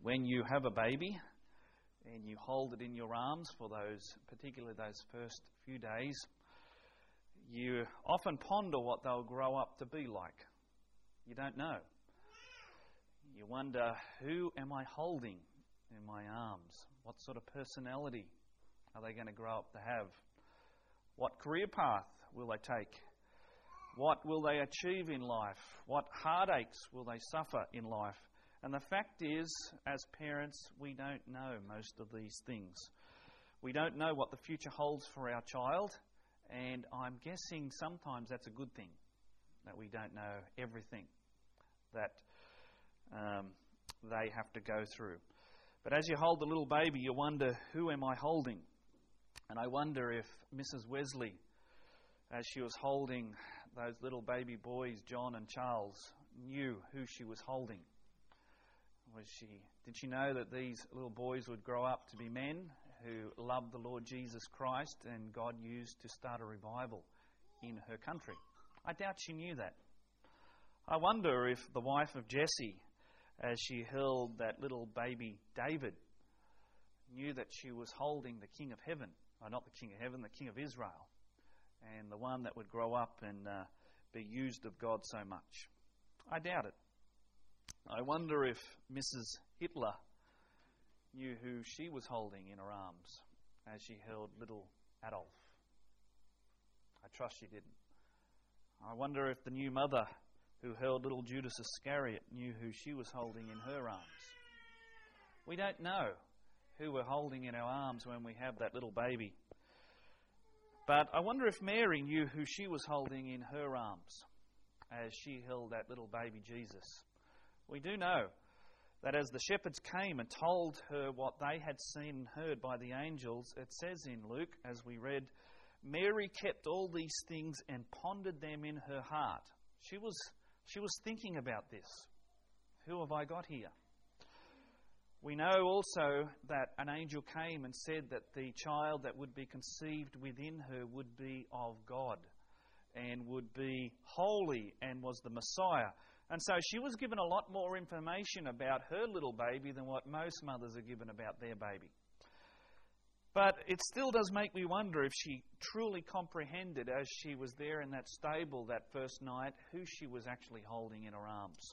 When you have a baby and you hold it in your arms for particularly those first few days, you often ponder what they'll grow up to be like. You don't know. You wonder, who am I holding in my arms? What sort of personality are they going to grow up to have? What career path will they take? What will they achieve in life? What heartaches will they suffer in life? And the fact is, as parents, we don't know most of these things. We don't know what the future holds for our child, and I'm guessing sometimes that's a good thing, that we don't know everything that they have to go through. But as you hold the little baby, you wonder, who am I holding? And I wonder if Mrs. Wesley, as she was holding those little baby boys, John and Charles, knew who she was holding. Did she know that these little boys would grow up to be men who loved the Lord Jesus Christ and God used to start a revival in her country? I doubt she knew that. I wonder if the wife of Jesse, as she held that little baby David, knew that she was holding the King of Heaven. Not the King of Heaven, the King of Israel. And the one that would grow up and be used of God so much. I doubt it. I wonder if Mrs. Hitler knew who she was holding in her arms as she held little Adolf. I trust she didn't. I wonder if the new mother who held little Judas Iscariot knew who she was holding in her arms. We don't know who we're holding in our arms when we have that little baby. But I wonder if Mary knew who she was holding in her arms as she held that little baby Jesus. We do know that as the shepherds came and told her what they had seen and heard by the angels, it says in Luke, as we read, Mary kept all these things and pondered them in her heart. She was thinking about this. Who have I got here? We know also that an angel came and said that the child that would be conceived within her would be of God and would be holy and was the Messiah. And so she was given a lot more information about her little baby than what most mothers are given about their baby. But it still does make me wonder if she truly comprehended, as she was there in that stable that first night, who she was actually holding in her arms.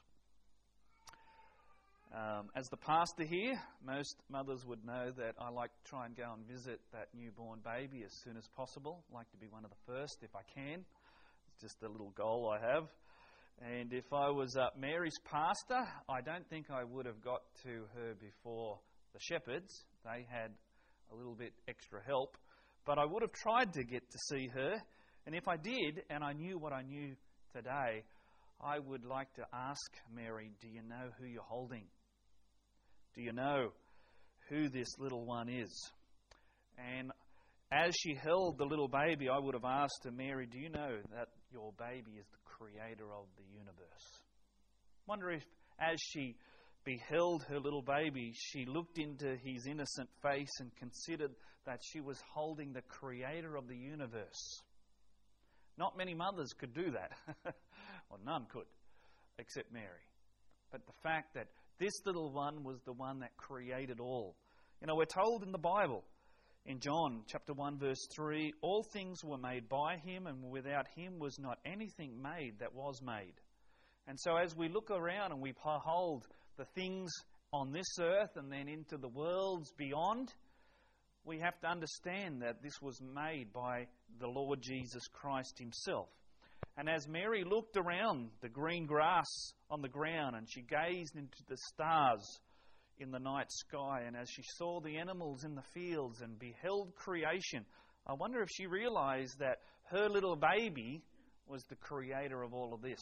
As the pastor here, most mothers would know that I like to try and go and visit that newborn baby as soon as possible. I like to be one of the first if I can. It's just a little goal I have. And if I was Mary's pastor, I don't think I would have got to her before the shepherds. They had a little bit extra help. But I would have tried to get to see her. And if I did, and I knew what I knew today, I would like to ask Mary, do you know who you're holding? Do you know who this little one is? And as she held the little baby, I would have asked her, Mary, do you know that your baby is the creator of the universe? Wonder if, as she beheld her little baby, she looked into his innocent face and considered that she was holding the creator of the universe. Not many mothers could do that. Well, none could, except Mary. But the fact that this little one was the one that created all. You know, we're told in the Bible, in John chapter 1 verse 3, all things were made by him, and without him was not anything made that was made. And so as we look around and we behold the things on this earth and then into the worlds beyond, we have to understand that this was made by the Lord Jesus Christ himself. And as Mary looked around the green grass on the ground and she gazed into the stars in the night sky, and as she saw the animals in the fields and beheld creation, I wonder if she realized that her little baby was the creator of all of this.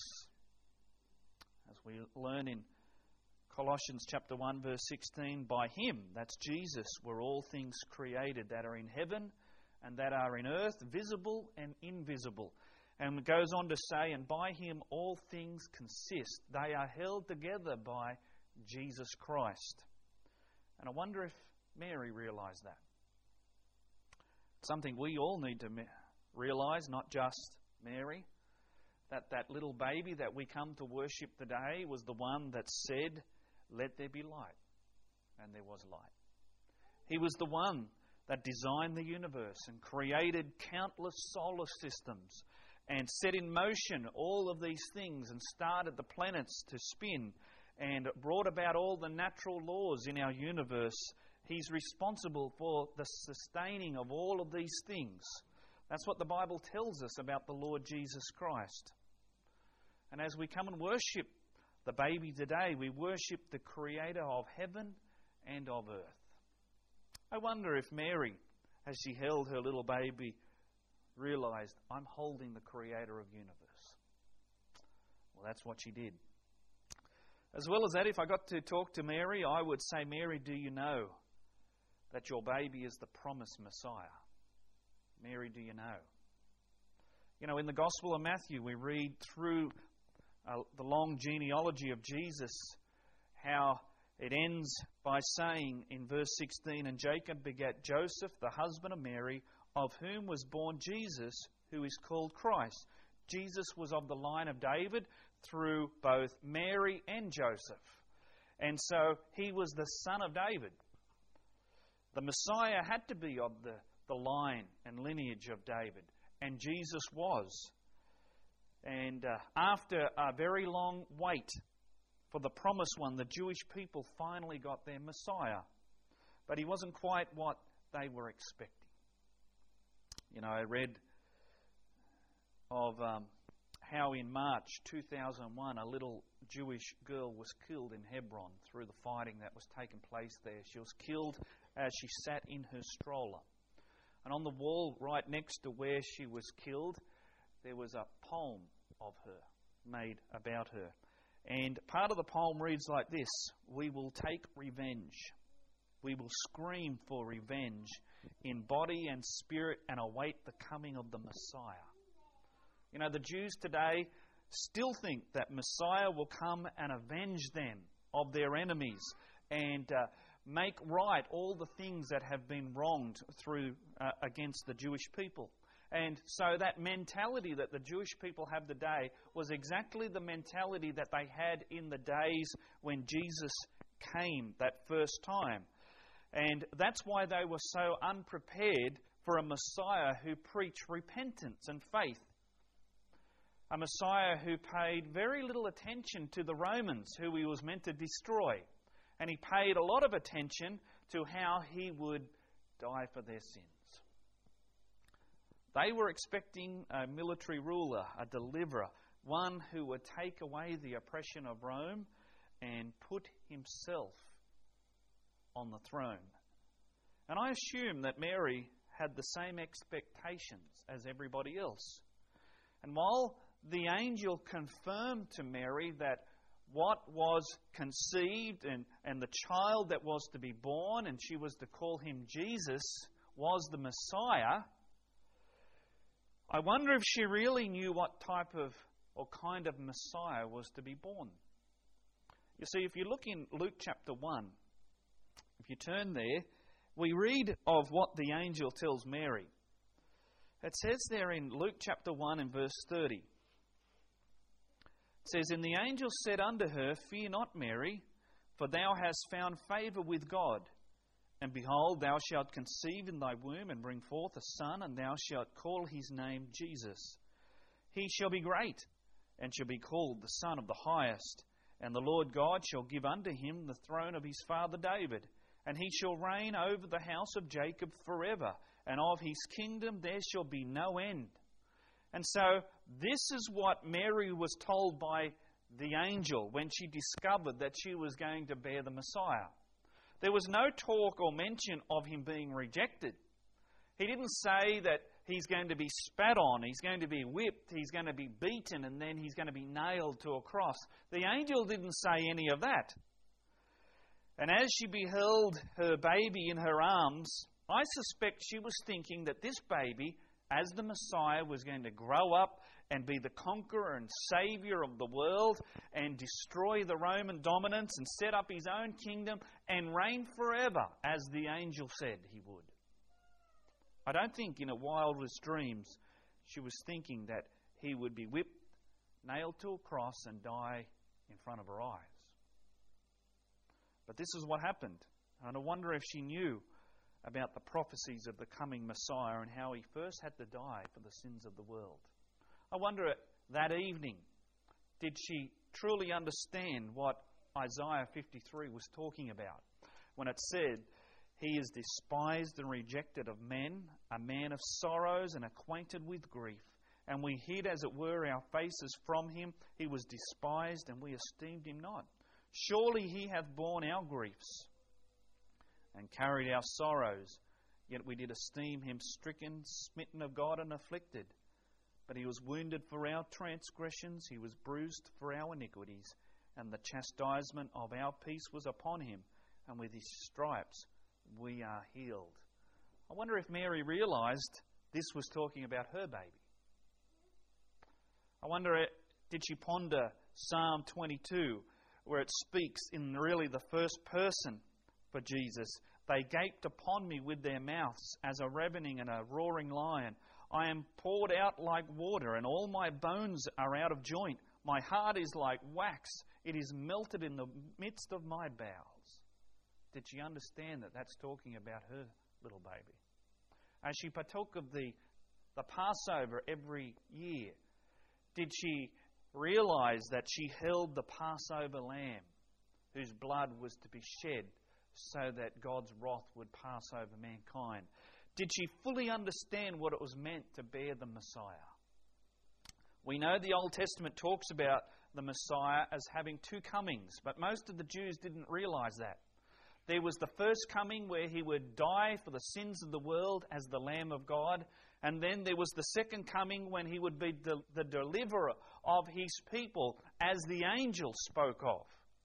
As we learn in Colossians chapter 1 verse 16, by him, that's Jesus, were all things created that are in heaven and that are in earth, visible and invisible. And it goes on to say, and by him all things consist. They are held together by Jesus Christ. And I wonder if Mary realized that. Something we all need to realize, not just Mary, that little baby that we come to worship today was the one that said, let there be light. and there was light. He was the one that designed the universe and created countless solar systems and set in motion all of these things and started the planets to spin and brought about all the natural laws in our universe. He's responsible for the sustaining of all of these things. That's what the Bible tells us about the Lord Jesus Christ. And as we come and worship the baby today, we worship the Creator of heaven and of earth. I wonder if Mary, as she held her little baby, realized, I'm holding the Creator of the universe. Well, that's what she did. As well as that, if I got to talk to Mary, I would say, Mary, do you know that your baby is the promised Messiah? Mary, do you know? You know, in the Gospel of Matthew, we read through the long genealogy of Jesus, how it ends by saying in verse 16, and Jacob begat Joseph, the husband of Mary, of whom was born Jesus, who is called Christ. Jesus was of the line of David through both Mary and Joseph. And so he was the son of David. The Messiah had to be of the line and lineage of David. And Jesus was. And after a very long wait for the promised one, the Jewish people finally got their Messiah. But he wasn't quite what they were expecting. You know, I read of how in March 2001 a little Jewish girl was killed in Hebron through the fighting that was taking place there. She was killed as she sat in her stroller. And on the wall right next to where she was killed, there was a poem of her made about her. And part of the poem reads like this: we will take revenge. We will scream for revenge in body and spirit and await the coming of the Messiah. You know, the Jews today still think that Messiah will come and avenge them of their enemies and make right all the things that have been wronged through against the Jewish people. And so that mentality that the Jewish people have today was exactly the mentality that they had in the days when Jesus came that first time. And that's why they were so unprepared for a Messiah who preached repentance and faith. A Messiah who paid very little attention to the Romans, who he was meant to destroy. And he paid a lot of attention to how he would die for their sins. They were expecting a military ruler, a deliverer, one who would take away the oppression of Rome and put himself on the throne. And I assume that Mary had the same expectations as everybody else. And while the angel confirmed to Mary that what was conceived and the child that was to be born, and she was to call him Jesus, was the Messiah, I wonder if she really knew what type of or kind of Messiah was to be born. You see, if you look in Luke chapter 1, if you turn there, we read of what the angel tells Mary. It says there in Luke chapter 1 and verse 30. It says, and the angel said unto her, fear not, Mary, for thou hast found favour with God. And behold, thou shalt conceive in thy womb and bring forth a son, and thou shalt call his name Jesus. He shall be great, and shall be called the Son of the Highest. And the Lord God shall give unto him the throne of his father David. And he shall reign over the house of Jacob forever, and of his kingdom there shall be no end. And so this is what Mary was told by the angel when she discovered that she was going to bear the Messiah. There was no talk or mention of him being rejected. He didn't say that he's going to be spat on, he's going to be whipped, he's going to be beaten, and then he's going to be nailed to a cross. The angel didn't say any of that. And as she beheld her baby in her arms, I suspect she was thinking that this baby, as the Messiah, was going to grow up and be the conqueror and saviour of the world and destroy the Roman dominance and set up his own kingdom and reign forever, as the angel said he would. I don't think in her wildest dreams she was thinking that he would be whipped, nailed to a cross and die in front of her eyes. But this is what happened. And I wonder if she knew about the prophecies of the coming Messiah and how he first had to die for the sins of the world. I wonder that evening, did she truly understand what Isaiah 53 was talking about when it said, "He is despised and rejected of men, a man of sorrows and acquainted with grief. And we hid, as it were, our faces from him. He was despised, and we esteemed him not. Surely he hath borne our griefs and carried our sorrows. Yet we did esteem him stricken, smitten of God, and afflicted. But he was wounded for our transgressions, he was bruised for our iniquities, and the chastisement of our peace was upon him, and with his stripes we are healed." I wonder if Mary realised this was talking about her baby. I wonder, did she ponder Psalm 22, where it speaks in really the first person for Jesus? "They gaped upon me with their mouths as a ravening and a roaring lion. I am poured out like water, and all my bones are out of joint. My heart is like wax. It is melted in the midst of my bowels." Did she understand that that's talking about her little baby? As she partook of the Passover every year, did she realise that she held the Passover lamb whose blood was to be shed so that God's wrath would pass over mankind? Did she fully understand what it was meant to bear the Messiah? We know the Old Testament talks about the Messiah as having two comings, but most of the Jews didn't realise that. There was the first coming where he would die for the sins of the world as the Lamb of God, and then there was the second coming when he would be the deliverer of his people, as the angel spoke of.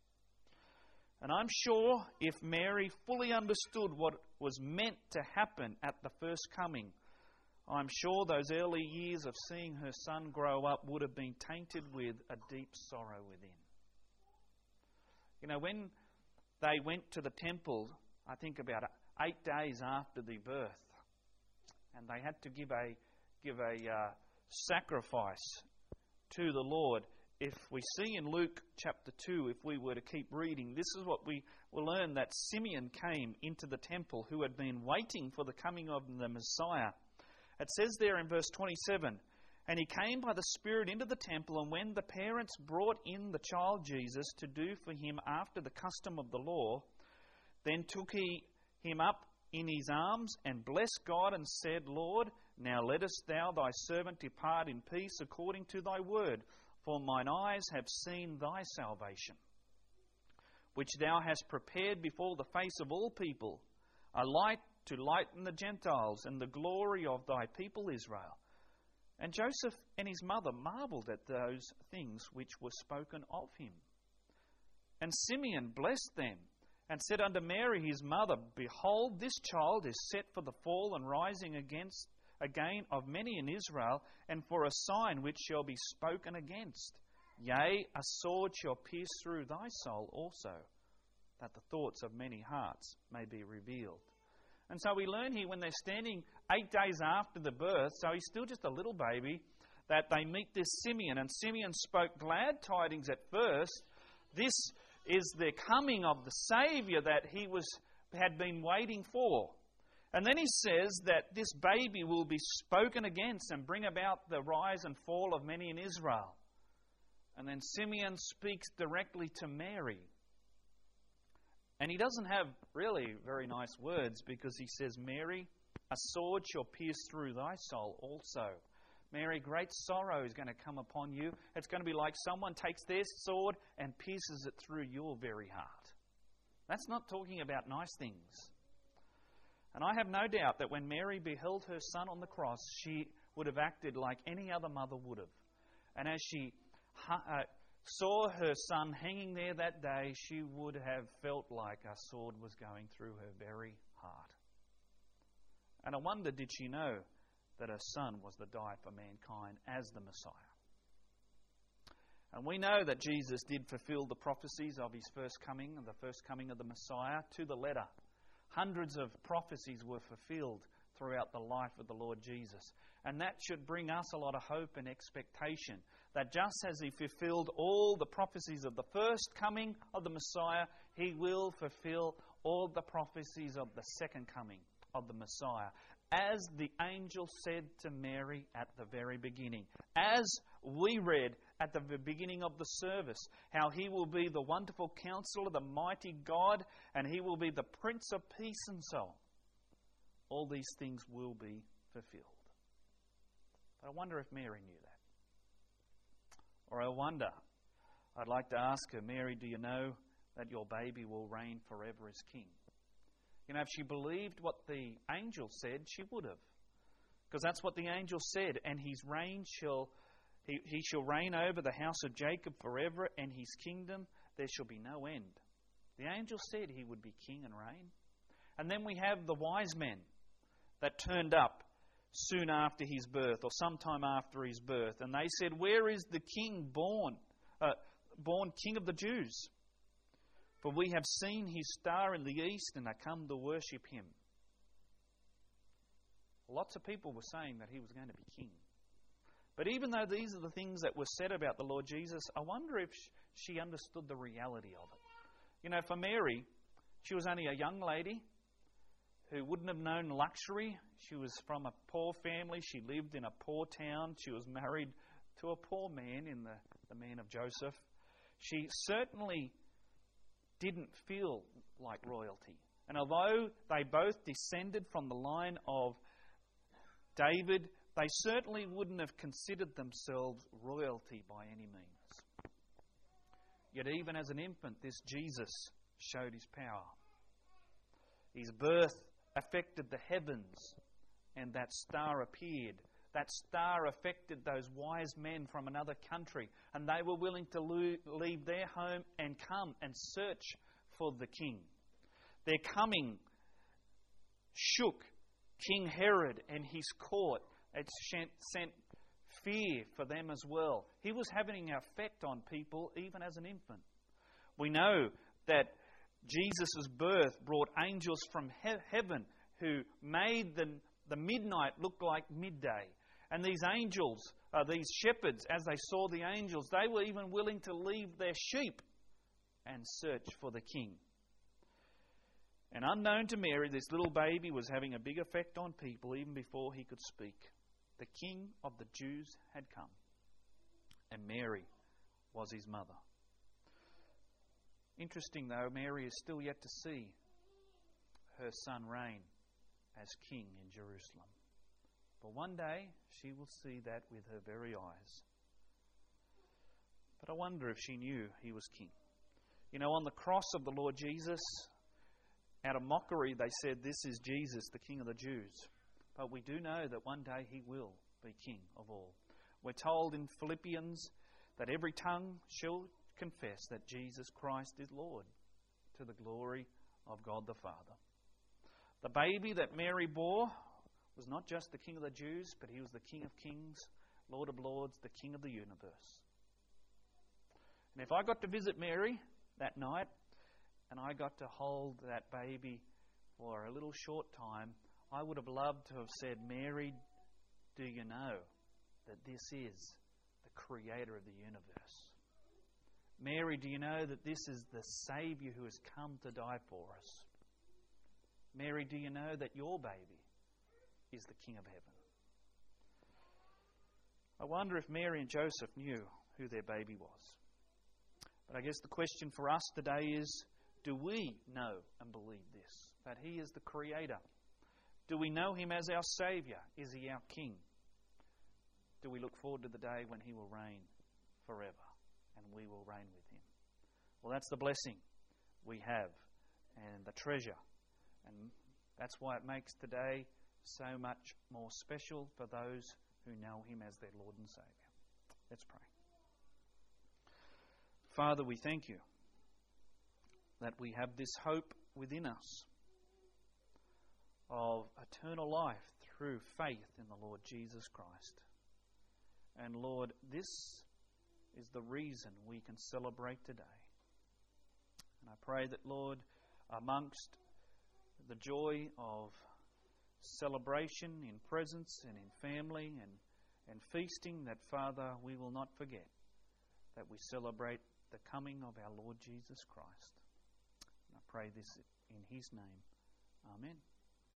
And I'm sure if Mary fully understood what was meant to happen at the first coming, I'm sure those early years of seeing her son grow up would have been tainted with a deep sorrow within. You know, when they went to the temple, I think about 8 days after the birth, and they had to give a sacrifice to the Lord. If we see in Luke chapter 2, if we were to keep reading, this is what we will learn, that Simeon came into the temple, who had been waiting for the coming of the Messiah. It says there in verse 27, "And he came by the Spirit into the temple, and when the parents brought in the child Jesus to do for him after the custom of the law, then took he him up in his arms and blessed God and said, Lord, now lettest thou thy servant depart in peace according to thy word, for mine eyes have seen thy salvation, which thou hast prepared before the face of all people, a light to lighten the Gentiles and the glory of thy people Israel." And Joseph and his mother marvelled at those things which were spoken of him. And Simeon blessed them, and said unto Mary his mother, Behold, this child is set for the fall and rising again of many in Israel, and for a sign which shall be spoken against. Yea, a sword shall pierce through thy soul also, that the thoughts of many hearts may be revealed. And so we learn here, when they're standing 8 days after the birth, so he's still just a little baby, that they meet this Simeon. And Simeon spoke glad tidings at first. This is the coming of the Saviour that he had been waiting for. And then he says that this baby will be spoken against and bring about the rise and fall of many in Israel. And then Simeon speaks directly to Mary. And he doesn't have really very nice words, because he says, Mary, a sword shall pierce through thy soul also. Mary, great sorrow is going to come upon you. It's going to be like someone takes their sword and pierces it through your very heart. That's not talking about nice things. And I have no doubt that when Mary beheld her son on the cross, she would have acted like any other mother would have. And as she saw her son hanging there that day, she would have felt like a sword was going through her very heart. And I wonder, did she know that her son was to die for mankind as the Messiah? And we know that Jesus did fulfill the prophecies of his first coming, the first coming of the Messiah, to the letter. Hundreds of prophecies were fulfilled throughout the life of the Lord Jesus. And that should bring us a lot of hope and expectation, that just as he fulfilled all the prophecies of the first coming of the Messiah, he will fulfill all the prophecies of the second coming of the Messiah, as the angel said to Mary at the very beginning, as we read at the beginning of the service, how He will be the wonderful Counselor, the mighty God, and He will be the Prince of Peace and so on. All these things will be fulfilled. But I wonder if Mary knew that. Or I'd like to ask her, Mary, do you know that your baby will reign forever as king? You know, if she believed what the angel said, she would have. Because that's what the angel said. And His reign he shall reign over the house of Jacob forever, and His kingdom there shall be no end. The angel said He would be king and reign. And then we have the wise men that turned up soon after His birth, or sometime after His birth. And they said, where is the king born King of the Jews? For we have seen His star in the east and are come to worship Him. Lots of people were saying that He was going to be king. But even though these are the things that were said about the Lord Jesus, I wonder if she understood the reality of it. You know, for Mary, she was only a young lady who wouldn't have known luxury. She was from a poor family. She lived in a poor town. She was married to a poor man in the man of Joseph. She certainly didn't feel like royalty. And although they both descended from the line of David, they certainly wouldn't have considered themselves royalty by any means. Yet even as an infant, this Jesus showed His power. His birth affected the heavens, and that star appeared. That star affected those wise men from another country, and they were willing to leave their home and come and search for the king. Their coming shook King Herod and his court. It sent fear for them as well. He was having an effect on people even as an infant. We know that Jesus' birth brought angels from heaven who made the midnight look like midday. And these angels, these shepherds, as they saw the angels, they were even willing to leave their sheep and search for the king. And unknown to Mary, this little baby was having a big effect on people even before he could speak. The King of the Jews had come, and Mary was His mother. Interesting though, Mary is still yet to see her son reign as king in Jerusalem. But one day she will see that with her very eyes. But I wonder if she knew He was king. You know, on the cross of the Lord Jesus, out of mockery, they said, this is Jesus, the King of the Jews. But we do know that one day He will be King of all. We're told in Philippians that every tongue shall confess that Jesus Christ is Lord, to the glory of God the Father. The baby that Mary bore was not just the King of the Jews, but He was the King of kings, Lord of lords, the King of the universe. And if I got to visit Mary that night, and I got to hold that baby for a little short time, I would have loved to have said, Mary, do you know that this is the Creator of the universe? Mary, do you know that this is the Saviour who has come to die for us? Mary, do you know that your baby is the King of heaven? I wonder if Mary and Joseph knew who their baby was. But I guess the question for us today is, do we know and believe this? That He is the Creator? Do we know Him as our Saviour? Is He our King? Do we look forward to the day when He will reign forever and we will reign with Him? Well, that's the blessing we have and the treasure. And that's why it makes today so much more special for those who know Him as their Lord and Saviour. Let's pray. Father, we thank You that we have this hope within us of eternal life through faith in the Lord Jesus Christ. And Lord, this is the reason we can celebrate today. And I pray that, Lord, amongst the joy of celebration in presence and in family and feasting, that, Father, we will not forget that we celebrate the coming of our Lord Jesus Christ. And I pray this in his name. Amen.